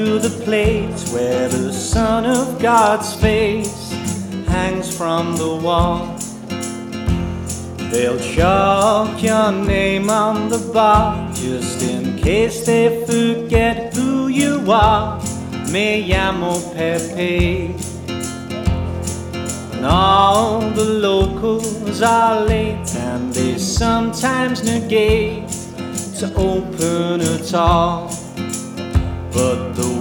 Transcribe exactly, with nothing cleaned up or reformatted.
To the place where the Son of God's face hangs from the wall. They'll chalk your name on the bar just in case they forget who you are. Me llamo Pepe. And all the locals are late, and they sometimes negate to open at all. But the